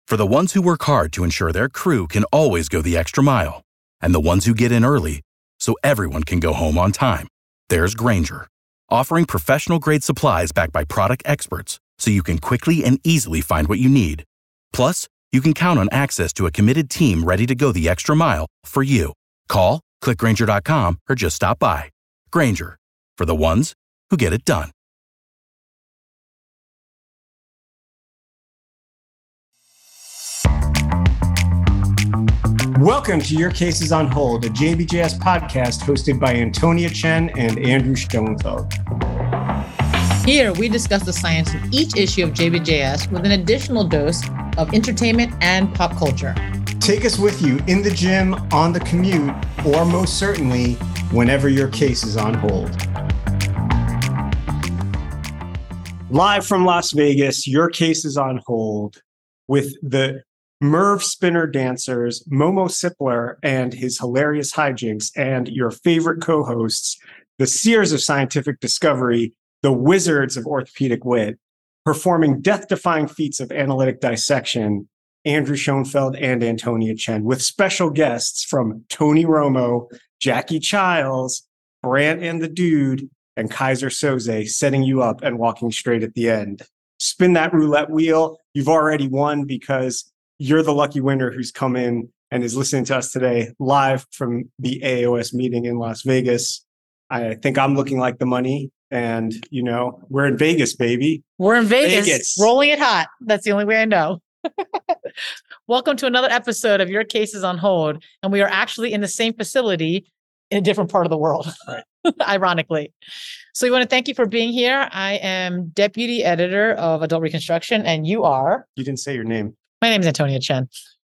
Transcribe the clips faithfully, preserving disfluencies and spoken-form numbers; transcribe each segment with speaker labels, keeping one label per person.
Speaker 1: For the ones who work hard to ensure their crew can always go the extra mile, and the ones who get in early so everyone can go home on time, there's Grainger, offering professional-grade supplies backed by product experts so you can quickly and easily find what you need. Plus, you can count on access to a committed team ready to go the extra mile for you. Call, click Grainger dot com, or just stop by. Grainger, for the ones who get it done.
Speaker 2: Welcome to Your Case is on Hold, a J B J S podcast hosted by Antonia Chen and Andrew Schoenfeld.
Speaker 3: Here, we discuss the science of each issue of J B J S with an additional dose of entertainment and pop culture.
Speaker 2: Take us with you in the gym, on the commute, or most certainly, whenever your case is on hold. Live from Las Vegas, Your Case is on Hold with the Merv Spinner dancers, Momo Sipler and his hilarious hijinks, and your favorite co-hosts, the seers of scientific discovery, the wizards of orthopedic wit, performing death-defying feats of analytic dissection, Andrew Schoenfeld and Antonia Chen, with special guests from Tony Romo, Jackie Childs, Brant and the Dude, and Kaiser Soze, setting you up and walking straight at the end. Spin that roulette wheel. You've already won because you're the lucky winner who's come in and is listening to us today live from the A O S meeting in Las Vegas. I think I'm looking like the money. And, you know, we're in Vegas, baby.
Speaker 3: We're in Vegas,
Speaker 2: Vegas.
Speaker 3: Rolling it hot. That's the only way I know. Welcome to another episode of Your Case is on Hold. And we are actually in the same facility in a different part of the world, right. Ironically. So we want to thank you for being here. I am Deputy Editor of Adult Reconstruction, and you are?
Speaker 2: You didn't say your name.
Speaker 3: My name is Antonia Chen.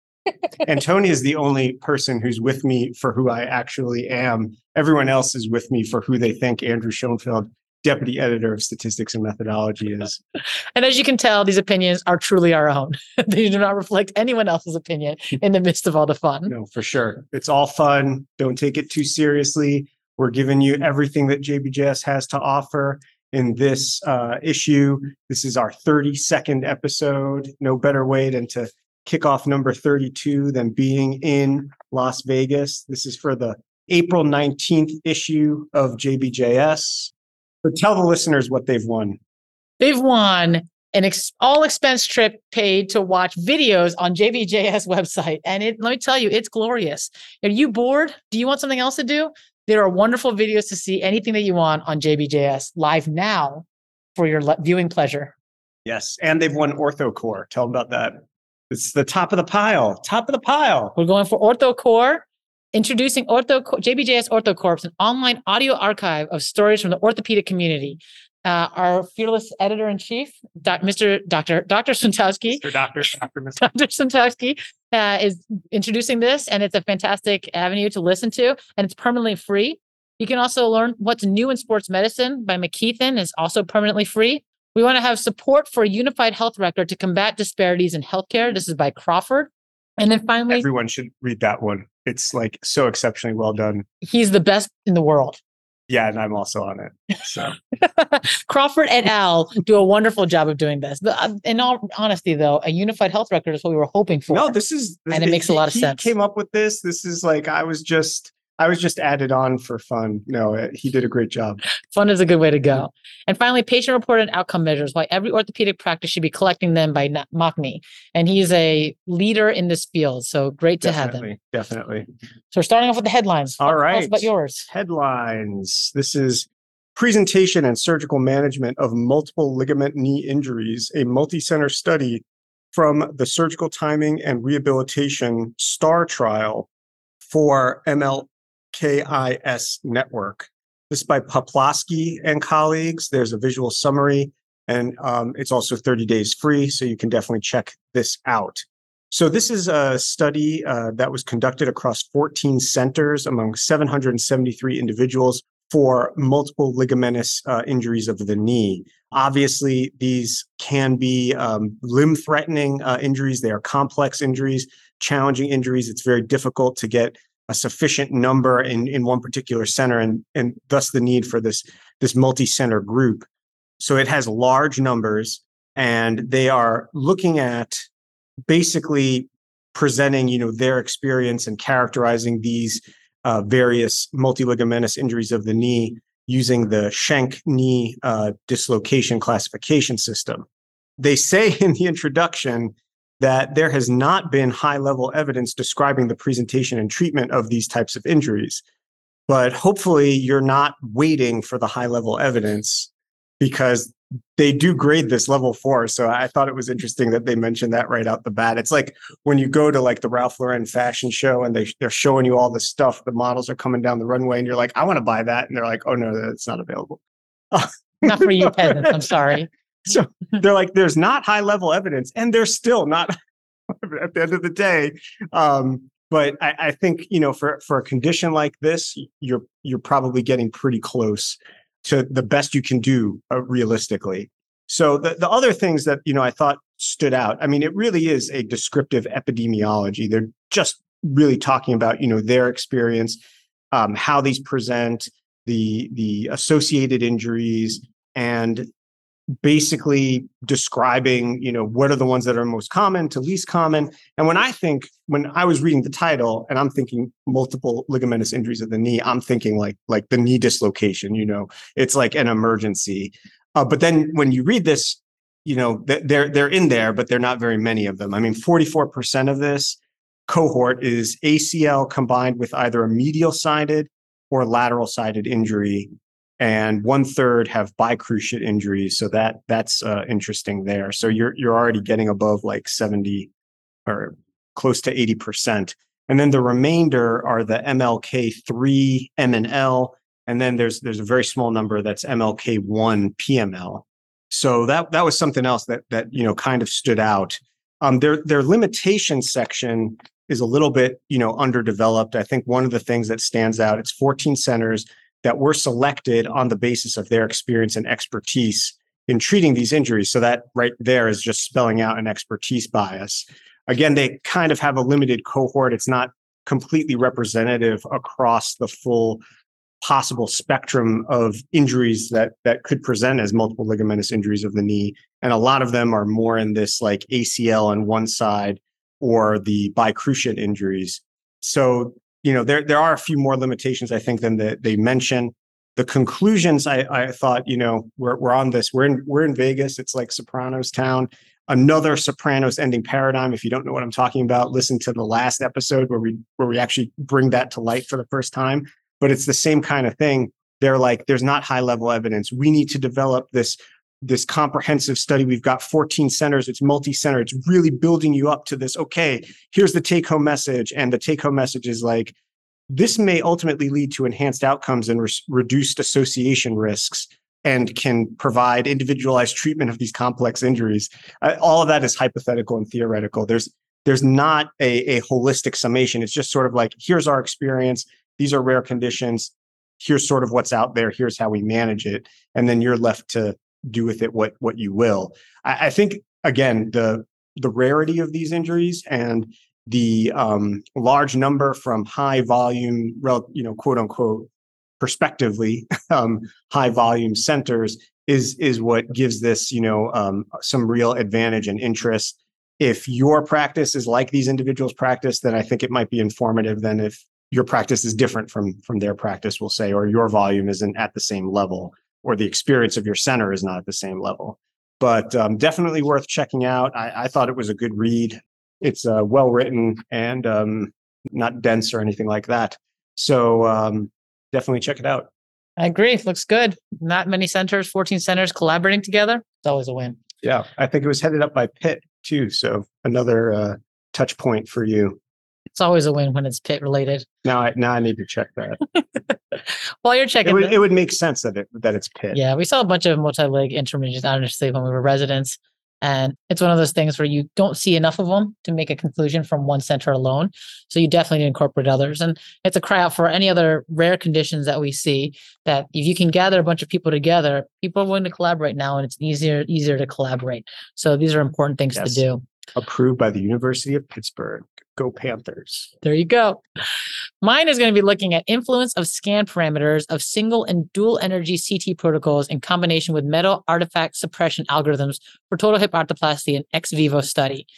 Speaker 2: Antonia is the only person who's with me for who I actually am. Everyone else is with me for who they think Andrew Schoenfeld, Deputy Editor of Statistics and Methodology, is.
Speaker 3: And as you can tell, these opinions are truly our own. They do not reflect anyone else's opinion in the midst of all the fun.
Speaker 2: No, for sure. It's all fun. Don't take it too seriously. We're giving you everything that J B J S has to offer in this uh, issue. This is our thirty-second episode. No better way than to kick off number thirty-two than being in Las Vegas. This is for the April nineteenth issue of J B J S. But tell the listeners what they've won.
Speaker 3: They've won an ex- all-expense trip paid to watch videos on J B J S website. And it, let me tell you, it's glorious. Are you bored? Do you want something else to do? There are wonderful videos to see anything that you want on J B J S live now for your le- viewing pleasure.
Speaker 2: Yes, and they've won OrthoCore. Tell them about that. It's the top of the pile. Top of the pile.
Speaker 3: We're going for OrthoCore. Introducing Ortho J B J S OrthoCorps, an online audio archive of stories from the orthopedic community. Uh, our fearless editor-in-chief, doc, Mister Doctor Doctor Suntowski,
Speaker 2: Mister Doctor Doctor Mister
Speaker 3: Doctor Suntowski, uh, is introducing this, and it's a fantastic avenue to listen to, and it's permanently free. You can also learn what's new in sports medicine by McKeithen, is also permanently free. We want to have support for a unified health record to combat disparities in healthcare. This is by Crawford. And then finally,
Speaker 2: everyone should read that one. It's like so exceptionally well done.
Speaker 3: He's the best in the world.
Speaker 2: Yeah, and I'm also on it. So
Speaker 3: Crawford et al. Do a wonderful job of doing this. But uh, in all honesty, though, a unified health record is what we were hoping for.
Speaker 2: No, this is, this,
Speaker 3: and it makes
Speaker 2: he,
Speaker 3: a lot of
Speaker 2: he
Speaker 3: sense.
Speaker 2: He came up with this. This is like I was just. I was just added on for fun. No, he did a great job.
Speaker 3: Fun is a good way to go. And finally, patient-reported outcome measures, why every orthopedic practice should be collecting them by Machny. And he's a leader in this field, so great to
Speaker 2: definitely,
Speaker 3: have them.
Speaker 2: Definitely.
Speaker 3: So we're starting off with the headlines.
Speaker 2: All right.
Speaker 3: Tell us about yours.
Speaker 2: Headlines. This is Presentation and Surgical Management of Multiple Ligament Knee Injuries, a multi-center study from the Surgical Timing and Rehabilitation STAR trial for M L K I S Network. This is by Poplawski and colleagues. There's a visual summary, and um, it's also thirty days free, so you can definitely check this out. So this is a study uh, that was conducted across fourteen centers among seven hundred seventy-three individuals for multiple ligamentous uh, injuries of the knee. Obviously, these can be um, limb-threatening uh, injuries. They are complex injuries, challenging injuries. It's very difficult to get a sufficient number in, in one particular center, and, and thus the need for this, this multi-center group. So it has large numbers, and they are looking at basically presenting, you know, their experience and characterizing these uh, various multiligamentous injuries of the knee using the Schenck knee uh, dislocation classification system. They say in the introduction that there has not been high-level evidence describing the presentation and treatment of these types of injuries. But hopefully you're not waiting for the high-level evidence, because they do grade this level four. So I thought it was interesting that they mentioned that right out the bat. It's like when you go to like the Ralph Lauren fashion show and they, they're showing you all the stuff, the models are coming down the runway and you're like, I want to buy that. And they're like, oh no, that's not available.
Speaker 3: Not for you peasants, I'm sorry.
Speaker 2: So they're like, there's not high level evidence, and there's still not at the end of the day. Um, but I, I think, you know, for, for a condition like this, you're, you're probably getting pretty close to the best you can do uh, realistically. So the, the other things that, you know, I thought stood out, I mean, it really is a descriptive epidemiology. They're just really talking about, you know, their experience, um, how these present, the, the associated injuries, and basically describing, you know, what are the ones that are most common to least common. And when I think, when I was reading the title and I'm thinking multiple ligamentous injuries of the knee, I'm thinking like, like the knee dislocation, you know, it's like an emergency. Uh, but then when you read this, you know, they're, they're in there, but they're not very many of them. I mean, forty-four percent of this cohort is A C L combined with either a medial sided or lateral sided injury. And one third have bicruciate injuries, so that that's uh, interesting there. So you're you're already getting above like seventy or close to eighty percent, and then the remainder are the M L K three, M and L, and then there's there's a very small number that's M L K one, P M L. So that that was something else that that you know kind of stood out. Um, their their limitation section is a little bit you know underdeveloped. I think one of the things that stands out, it's fourteen centers that were selected on the basis of their experience and expertise in treating these injuries. So that right there is just spelling out an expertise bias. Again, they kind of have a limited cohort. It's not completely representative across the full possible spectrum of injuries that, that could present as multiple ligamentous injuries of the knee. And a lot of them are more in this like A C L on one side or the bicruciate injuries. So you know, there there are a few more limitations, I think, than the, they mention. The conclusions, I, I thought, you know, we're we're on this. We're in we're in Vegas. It's like Sopranos town. Another Sopranos ending paradigm. If you don't know what I'm talking about, listen to the last episode where we where we actually bring that to light for the first time. But it's the same kind of thing. They're like, there's not high level evidence. We need to develop this this comprehensive study. We've got fourteen centers. It's multi-center. It's really building you up to this. Okay, here's the take-home message. And the take-home message is like, this may ultimately lead to enhanced outcomes and re- reduced association risks and can provide individualized treatment of these complex injuries. Uh, all of that is hypothetical and theoretical. There's there's not a, a holistic summation. It's just sort of like, here's our experience. These are rare conditions. Here's sort of what's out there. Here's how we manage it. And then you're left to do with it what what you will. I, I think again the the rarity of these injuries and the um, large number from high volume, rel, you know, quote unquote, prospectively um, high volume centers is is what gives this you know um, some real advantage and interest. If your practice is like these individuals' practice, then I think it might be informative than if your practice is different from from their practice, we'll say, or your volume isn't at the same level, or the experience of your center is not at the same level. But um, definitely worth checking out. I, I thought it was a good read. It's uh, well written and um, not dense or anything like that. So um, definitely check it out.
Speaker 3: I agree. Looks good. Not many centers, fourteen centers collaborating together. It's always a win.
Speaker 2: Yeah. I think it was headed up by Pitt too. So another uh, touch point for you.
Speaker 3: It's always a win when it's Pitt related.
Speaker 2: Now I now I need to check that.
Speaker 3: While you're checking,
Speaker 2: it would,
Speaker 3: the,
Speaker 2: it would make sense that it that it's Pitt.
Speaker 3: Yeah, we saw a bunch of multi-leg intermediate honestly when we were residents, and it's one of those things where you don't see enough of them to make a conclusion from one center alone. So you definitely need to incorporate others, and it's a cry out for any other rare conditions that we see. That if you can gather a bunch of people together, people are willing to collaborate now, and it's easier easier to collaborate. So these are important things yes. to do.
Speaker 2: Approved by the University of Pittsburgh. Go Panthers.
Speaker 3: There you go. Mine is going to be looking at influence of scan parameters of single and dual energy C T protocols in combination with metal artifact suppression algorithms for total hip arthroplasty and ex vivo study.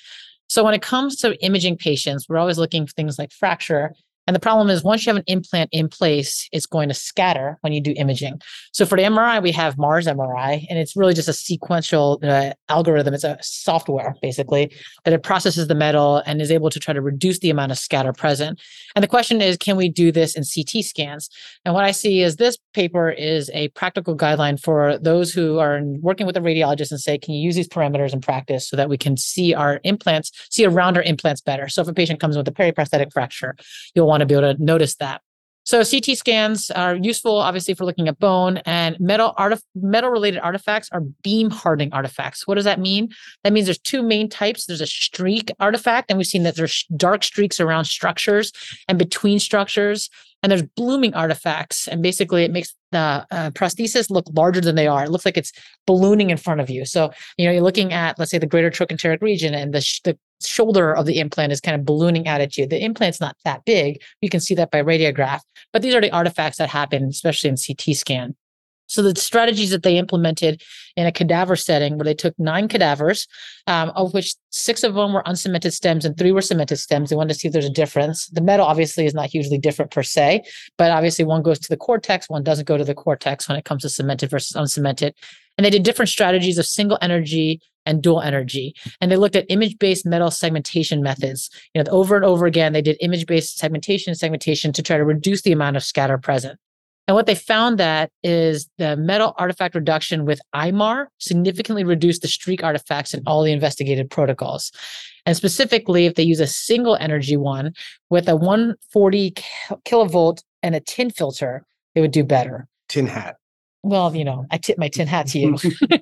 Speaker 3: So when it comes to imaging patients, we're always looking for things like fracture. And the problem is once you have an implant in place, it's going to scatter when you do imaging. So for the M R I, we have Mars M R I, and it's really just a sequential uh, algorithm. It's a software, basically, that it processes the metal and is able to try to reduce the amount of scatter present. And the question is, can we do this in C T scans? And what I see is this paper is a practical guideline for those who are working with a radiologist and say, can you use these parameters in practice so that we can see our implants, see around our implants better? So if a patient comes in with a periprosthetic fracture, you'll want to be able to notice that. So C T scans are useful, obviously, for looking at bone, and metal artif- metal-related artifacts are beam hardening artifacts. What does that mean? That means there's two main types. There's a streak artifact, and we've seen that there's dark streaks around structures and between structures, and there's blooming artifacts. And basically, it makes the uh, prosthesis look larger than they are. It looks like it's ballooning in front of you. So, you know, you're looking at, let's say, the greater trochanteric region, and the, sh- the shoulder of the implant is kind of ballooning out at you. The implant's not that big. You can see that by radiograph. But these are the artifacts that happen, especially in C T scan. So the strategies that they implemented in a cadaver setting where they took nine cadavers, um, of which six of them were uncemented stems and three were cemented stems. They wanted to see if there's a difference. The metal obviously is not hugely different per se, but obviously one goes to the cortex, one doesn't go to the cortex when it comes to cemented versus uncemented. And they did different strategies of single energy and dual energy. And they looked at image-based metal segmentation methods. You know, over and over again, they did image-based segmentation and segmentation to try to reduce the amount of scatter present. And what they found that is the metal artifact reduction with I M A R significantly reduced the streak artifacts in all the investigated protocols. And specifically, if they use a single energy one with a one hundred forty kilovolt and a tin filter, it would do better.
Speaker 2: Tin hat.
Speaker 3: Well, you know, I tip my tin hat to you.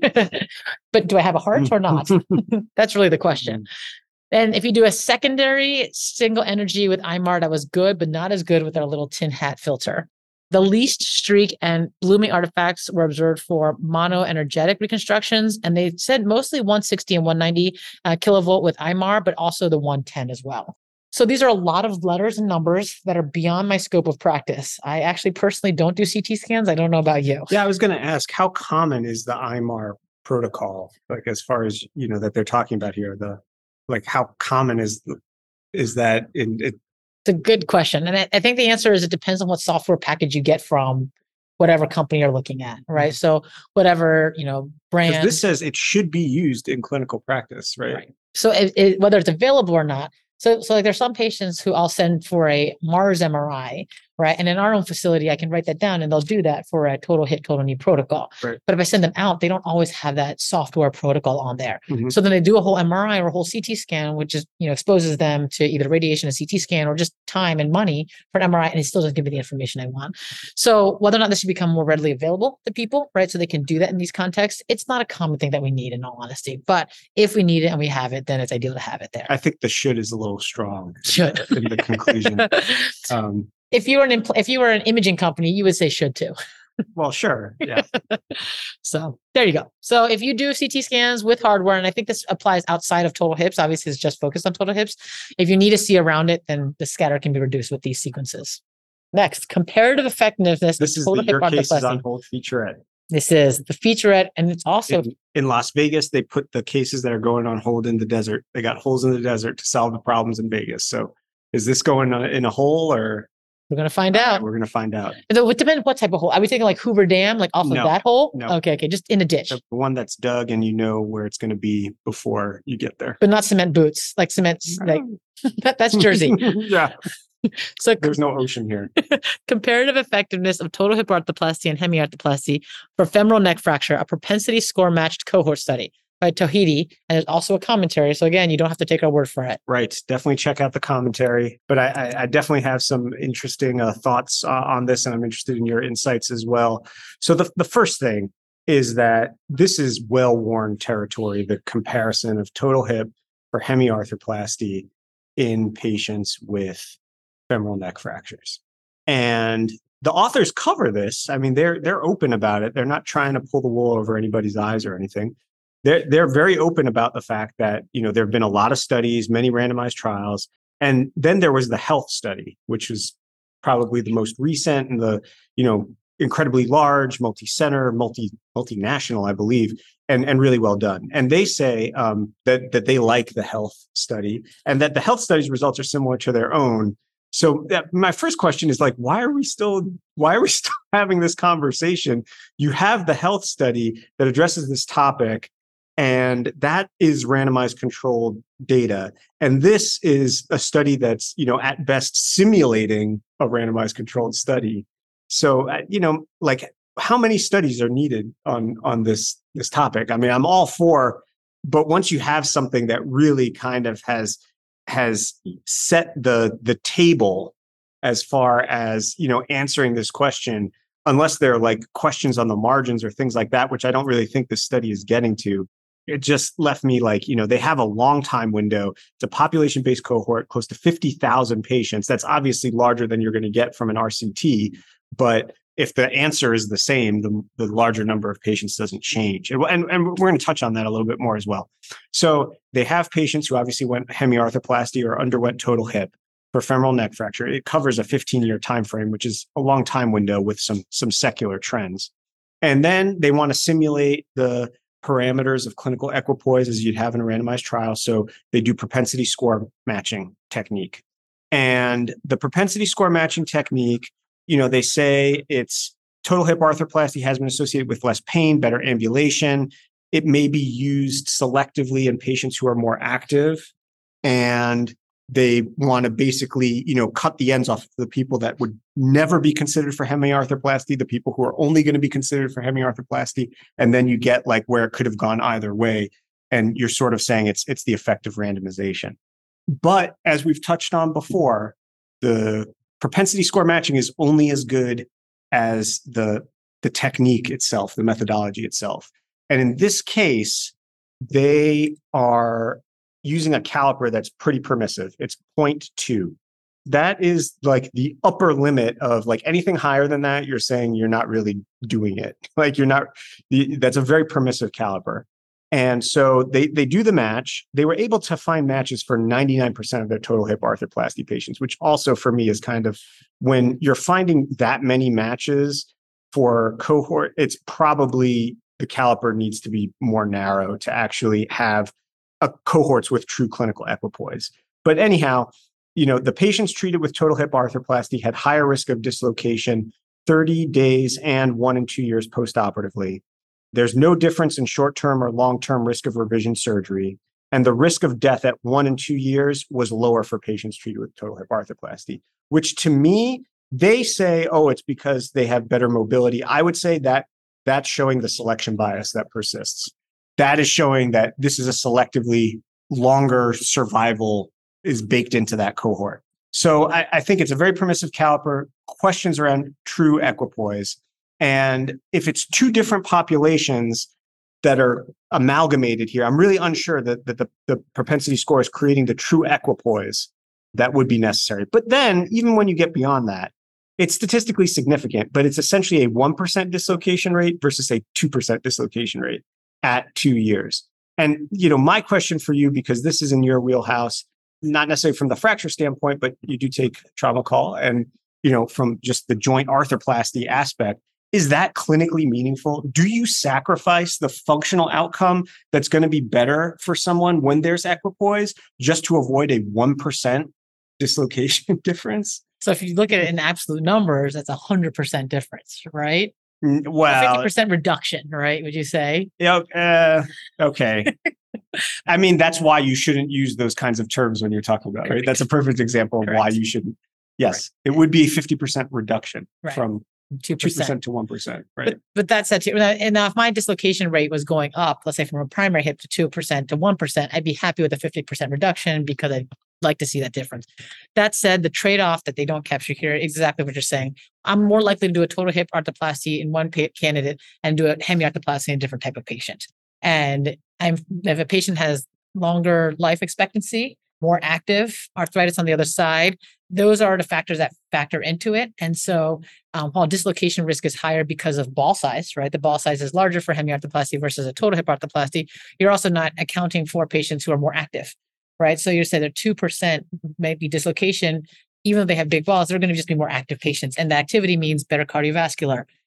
Speaker 3: But do I have a heart or not? That's really the question. And if you do a secondary single energy with I M A R, that was good, but not as good with our little tin hat filter. The least streak and blooming artifacts were observed for monoenergetic reconstructions, and they said mostly one sixty and one ninety uh, kilovolt with I M A R, but also the one ten as well. So these are a lot of letters and numbers that are beyond my scope of practice. I actually personally don't do C T scans. I don't know about you.
Speaker 2: Yeah, I was going to ask, how common is the I M A R protocol? Like, as far as, you know, that they're talking about here, the like, how common is is that in it?
Speaker 3: It's a good question. And I, I think the answer is it depends on what software package you get from whatever company you're looking at, right? So whatever, you know, brand.
Speaker 2: This says it should be used in clinical practice, right?
Speaker 3: Right. So it, it, whether it's available or not. So, so like there's some patients who I'll send for a Mars M R I, right? And in our own facility, I can write that down and they'll do that for a total hip, total knee protocol.
Speaker 2: Right.
Speaker 3: But if I send them out, they don't always have that software protocol on there.
Speaker 2: Mm-hmm.
Speaker 3: So then they do a whole M R I or a whole C T scan, which is, you know, exposes them to either radiation, a C T scan, or just time and money for an M R I, and it still doesn't give me the information I want. So whether or not this should become more readily available to people, right? So they can do that in these contexts, it's not a common thing that we need, in all honesty. But if we need it and we have it, then it's ideal to have it there.
Speaker 2: I think the should is a little strong.
Speaker 3: Should.
Speaker 2: In the conclusion. um,
Speaker 3: If you were an impl- if you were an imaging company, you would say should too.
Speaker 2: Well, sure. Yeah.
Speaker 3: So there you go. So if you do C T scans with hardware, and I think this applies outside of total hips, obviously it's just focused on total hips. If you need to see around it, then the scatter can be reduced with these sequences. Next, comparative effectiveness.
Speaker 2: This is
Speaker 3: total
Speaker 2: the, your
Speaker 3: hip
Speaker 2: cases
Speaker 3: arthroplasty.
Speaker 2: on hold featurette.
Speaker 3: This is the featurette, and it's also
Speaker 2: In, in Las Vegas, they put the cases that are going on hold in the desert. They got holes in the desert to solve the problems in Vegas. So is this going on in a hole, or
Speaker 3: we're going to find out.
Speaker 2: we're going to find out?
Speaker 3: It would depend what type of hole. Are we thinking like Hoover Dam, like off
Speaker 2: No,
Speaker 3: of that hole?
Speaker 2: no.
Speaker 3: Okay, okay, just in a ditch,
Speaker 2: The one that's dug and you know where it's going to be before you get there.
Speaker 3: but not cement boots, like cement. Like that, that's Jersey.
Speaker 2: Yeah,
Speaker 3: So
Speaker 2: there's no ocean here.
Speaker 3: comparative effectiveness of total hip arthroplasty and hemiarthroplasty for femoral neck fracture, a propensity score matched cohort study by Tohidi. And there's also a commentary. So again, you don't have to take our word for it.
Speaker 2: Right. Definitely check out the commentary. But I, I, I definitely have some interesting uh, thoughts uh, on this, and I'm interested in your insights as well. So the, the first thing is that this is well-worn territory, the comparison of total hip for hemiarthroplasty in patients with femoral neck fractures. And the authors cover this. I mean, they're they're open about it. They're not trying to pull the wool over anybody's eyes or anything. They're, they're very open about the fact that, you know, there have been a lot of studies, many randomized trials. And then there was the health study, which was probably the most recent and the, you know, incredibly large, multi-center, multi multinational, I believe. and, and really well done. And they say um, that, that they like the health study and that the health study's results are similar to their own. So that, my first question is like, why are we still, why are we still having this conversation? You have the health study that addresses this topic, and that is randomized controlled data. And this is a study that's, you know, at best simulating a randomized controlled study. So, uh, you know, like how many studies are needed on, on this, this topic? I mean, I'm all for, but once you have something that really kind of has, has set the, the table as far as, you know, answering this question, unless they're like questions on the margins or things like that, which I don't really think this study is getting to. It just left me like, you know, they have a long time window. It's a population-based cohort, close to fifty thousand patients. That's obviously larger than you're going to get from an R C T. But if the answer is the same, the, the larger number of patients doesn't change. And, and, and we're going to touch on that a little bit more as well. So they have patients who obviously went hemiarthroplasty or underwent total hip for femoral neck fracture. It covers a fifteen-year time frame, which is a long time window with some, some secular trends. And then they want to simulate the parameters of clinical equipoise as you'd have in a randomized trial. So they do propensity score matching technique. And the propensity score matching technique, you know, they say it's total hip arthroplasty has been associated with less pain, better ambulation. It may be used selectively in patients who are more active. And they want to basically, you know, cut the ends off the people that would never be considered for hemiarthroplasty, the people who are only going to be considered for hemiarthroplasty. And then you get like where it could have gone either way. And you're sort of saying it's, it's the effective randomization. But as we've touched on before, the propensity score matching is only as good as the, the technique itself, the methodology itself. And in this case, they are using a caliper that's pretty permissive. It's zero point two. That is like the upper limit of like anything higher than that, you're saying you're not really doing it. Like you're not, that's a very permissive caliper. And so they, they do the match. They were able to find matches for ninety-nine percent of their total hip arthroplasty patients, which also for me is kind of, when you're finding that many matches for cohort, it's probably the caliper needs to be more narrow to actually have a cohorts with true clinical equipoise. But anyhow, you know, the patients treated with total hip arthroplasty had higher risk of dislocation thirty days and one and two years postoperatively. There's no difference in short-term or long-term risk of revision surgery. And the risk of death at one and two years was lower for patients treated with total hip arthroplasty, which to me, they say, oh, it's because they have better mobility. I would say that that's showing the selection bias that persists. That is showing that this is a selectively longer survival is baked into that cohort. So I, I think it's a very permissive caliper, questions around true equipoise. And if it's two different populations that are amalgamated here, I'm really unsure that, that the, the propensity score is creating the true equipoise that would be necessary. But then even when you get beyond that, it's statistically significant, but it's essentially a one percent dislocation rate versus a two percent dislocation rate at two years. And, you know, my question for you, because this is in your wheelhouse, not necessarily from the fracture standpoint, but you do take trauma call and, you know, from just the joint arthroplasty aspect, is that clinically meaningful? Do you sacrifice the functional outcome that's going to be better for someone when there's equipoise just to avoid a one percent dislocation difference?
Speaker 3: So if you look at it in absolute numbers, that's a one hundred percent difference, right?
Speaker 2: Well,
Speaker 3: fifty percent reduction, right? Would you say?
Speaker 2: Yeah. Uh, okay. I mean, that's why you shouldn't use those kinds of terms when you're talking about, right? That's a perfect example of
Speaker 3: Correct.
Speaker 2: why you shouldn't. Yes, Correct. It would be a fifty percent reduction
Speaker 3: right.
Speaker 2: from
Speaker 3: two percent
Speaker 2: to one percent, right?
Speaker 3: But, but that said, too, and now if my dislocation rate was going up, let's say from a primary hip to two percent to one percent, I'd be happy with a fifty percent reduction because I'd like to see that difference. That said, the trade-off that they don't capture here is exactly what you're saying. I'm more likely to do a total hip arthroplasty in one pa- candidate and do a hemiarthroplasty in a different type of patient. And I'm, if a patient has longer life expectancy, more active arthritis on the other side, those are the factors that factor into it. And so um, while dislocation risk is higher because of ball size, right? The ball size is larger for hemiarthroplasty versus a total hip arthroplasty. You're also not accounting for patients who are more active, right? So you say that two percent maybe dislocation, even though they have big balls, they're going to just be more active patients. And the activity means better cardiovascular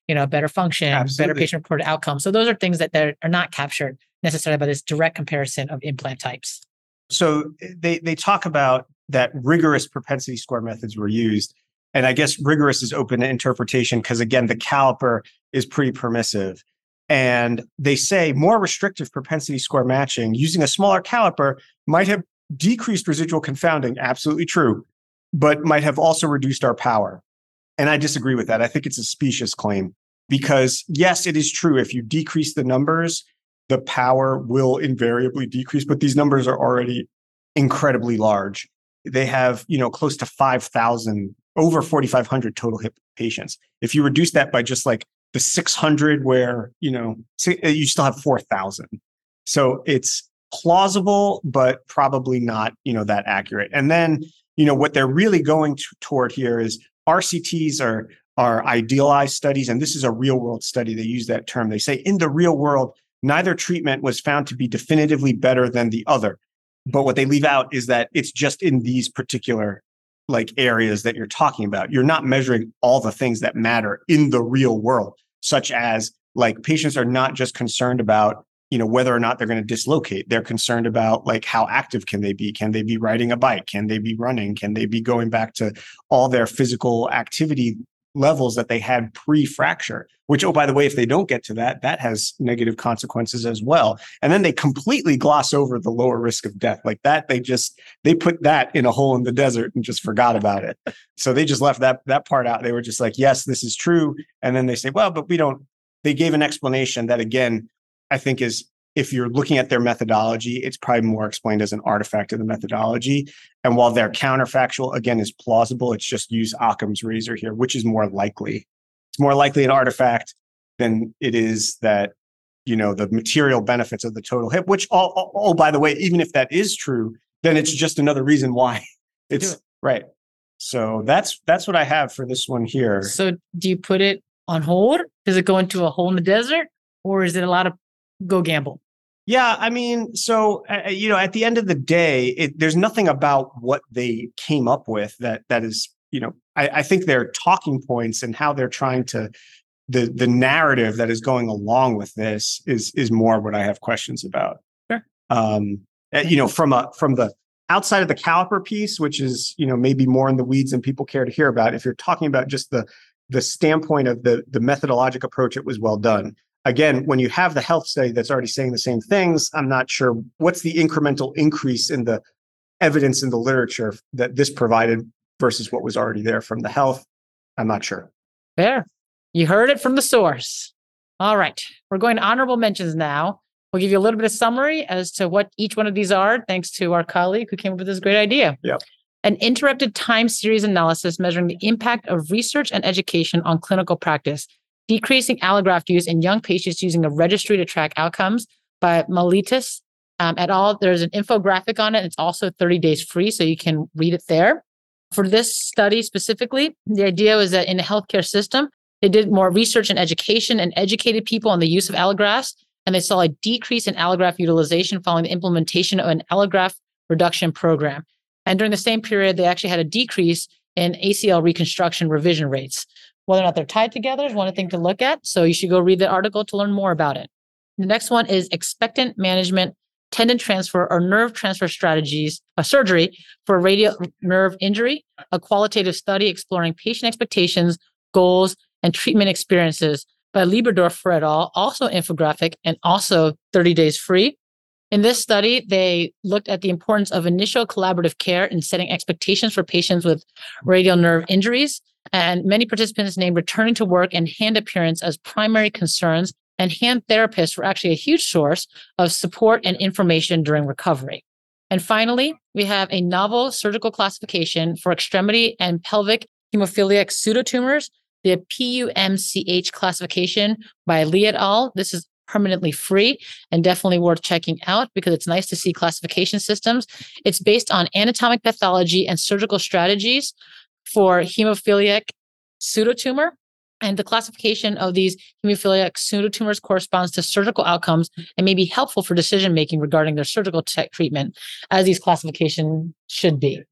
Speaker 3: you know, better function,
Speaker 2: Absolutely.
Speaker 3: better patient reported outcomes. So those are things that they're- are not captured necessarily by this direct comparison of implant types.
Speaker 2: So they, they talk about that rigorous propensity score methods were used. And I guess rigorous is open to interpretation because, again, the caliper is pretty permissive. And they say more restrictive propensity score matching using a smaller caliper might have decreased residual confounding. Absolutely true, but might have also reduced our power. And I disagree with that. I think it's a specious claim because, yes, it is true. If you decrease the numbers, the power will invariably decrease, but these numbers are already incredibly large. They have, you know, close to five thousand, over forty-five hundred total hip patients. If you reduce that by just like the six hundred where, you know, you still have four thousand. So it's plausible, but probably not, you know, that accurate. And then, you know, what they're really going to, toward here is R C Ts are, are idealized studies. And this is a real world study. They use that term. They say in the real world, neither treatment was found to be definitively better than the other. But what they leave out is that it's just in these particular like areas that you're talking about. You're not measuring all the things that matter in the real world, such as like patients are not just concerned about, you know, whether or not they're going to dislocate. They're concerned about like how active can they be? Can they be riding a bike? Can they be running? Can they be going back to all their physical activity levels that they had pre-fracture, which, oh, by the way, if they don't get to that, that has negative consequences as well. And then they completely gloss over the lower risk of death like that. They just, they put that in a hole in the desert and just forgot about it. So they just left that, that part out. They were just like, yes, this is true. And then they say, well, but we don't, they gave an explanation that, again, I think is, if you're looking at their methodology, it's probably more explained as an artifact of the methodology. And while their counterfactual, again, is plausible, it's just use Occam's razor here, which is more likely. It's more likely an artifact than it is that, you know, the material benefits of the total hip, which, oh, oh, oh by the way, even if that is true, then it's just another reason why it's right. So that's that's what I have for this one here.
Speaker 3: So do you put it on hold? Does it go into a hole in the desert? Or is it a lot of go gamble?
Speaker 2: Yeah, I mean, so, uh, you know, at the end of the day, it, there's nothing about what they came up with that that is, you know, I, I think their talking points and how they're trying to, the the narrative that is going along with this is is more what I have questions about.
Speaker 3: Sure.
Speaker 2: Um, uh, you know, from a from the outside of the caliper piece, which is, you know, maybe more in the weeds than people care to hear about. If you're talking about just the the standpoint of the the methodologic approach, it was well done. Again, when you have the health study that's already saying the same things, I'm not sure what's the incremental increase in the evidence in the literature that this provided versus what was already there from the health. I'm not sure.
Speaker 3: Fair. You heard it from the source. All right. We're going to honorable mentions now. We'll give you a little bit of summary as to what each one of these are, thanks to our colleague who came up with this great idea.
Speaker 2: Yep.
Speaker 3: An interrupted time series analysis measuring the impact of research and education on clinical practice. Decreasing allograft use in young patients using a registry to track outcomes by Miletus um, et al. There's an infographic on it. It's also thirty days free, so you can read it there. For this study specifically, the idea was that in the healthcare system, they did more research and education and educated people on the use of allografts, and they saw a decrease in allograft utilization following the implementation of an allograft reduction program. And during the same period, they actually had a decrease in A C L reconstruction revision rates. Whether or not they're tied together is one thing to look at. So you should go read the article to learn more about it. The next one is expectant management, tendon transfer or nerve transfer strategies, a surgery for radial nerve injury, a qualitative study exploring patient expectations, goals, and treatment experiences by Lieberdorfer et al., also infographic and also thirty days free. In this study, they looked at the importance of initial collaborative care in setting expectations for patients with radial nerve injuries. And many participants named returning to work and hand appearance as primary concerns, and hand therapists were actually a huge source of support and information during recovery. And finally, we have a novel surgical classification for extremity and pelvic hemophiliac pseudotumors, the P U M C H classification by Lee et al. This is permanently free and definitely worth checking out because it's nice to see classification systems. It's based on anatomic pathology and surgical strategies for hemophiliac pseudotumor. And the classification of these hemophiliac pseudotumors corresponds to surgical outcomes and may be helpful for decision-making regarding their surgical tech treatment, as these classifications should be.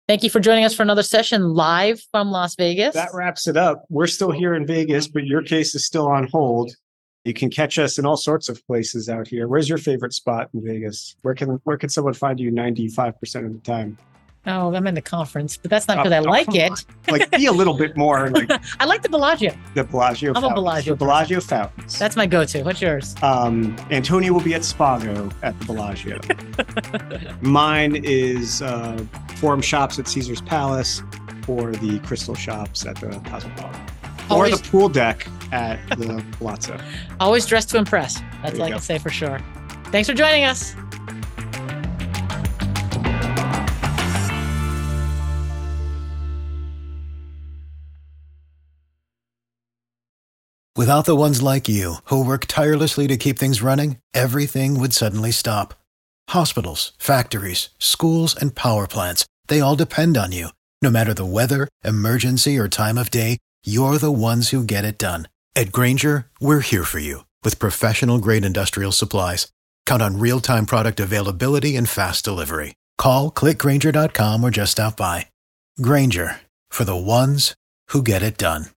Speaker 3: Thank you for joining us for another session live from Las Vegas.
Speaker 2: That wraps it up. We're still here in Vegas, but your case is still on hold. You can catch us in all sorts of places out here. Where's your favorite spot in Vegas? Where can where can someone find you ninety-five percent of the time?
Speaker 3: Oh, I'm in the conference, but that's not because
Speaker 2: Oh,
Speaker 3: I
Speaker 2: oh,
Speaker 3: like
Speaker 2: come
Speaker 3: it.
Speaker 2: on. Like, be a little bit more like
Speaker 3: I like the Bellagio.
Speaker 2: the Bellagio
Speaker 3: I'm a
Speaker 2: fountains.
Speaker 3: Bellagio
Speaker 2: The Bellagio fountains.
Speaker 3: That's my go-to. What's yours?
Speaker 2: Um, Antonio will be at Spago at the Bellagio. Mine is uh, Forum Shops at Caesar's Palace, or the Crystal Shops at the Cosmopolitan, or
Speaker 3: Always-
Speaker 2: the pool deck at the Palazzo.
Speaker 3: Always dressed to impress. That's
Speaker 2: There you
Speaker 3: all I
Speaker 2: go.
Speaker 3: can say for sure. Thanks for joining us.
Speaker 4: Without the ones like you, who work tirelessly to keep things running, everything would suddenly stop. Hospitals, factories, schools, and power plants, they all depend on you. No matter the weather, emergency, or time of day, you're the ones who get it done. At Grainger, we're here for you with professional-grade industrial supplies. Count on real-time product availability and fast delivery. Call, click Grainger dot com, or just stop by. Grainger, for the ones who get it done.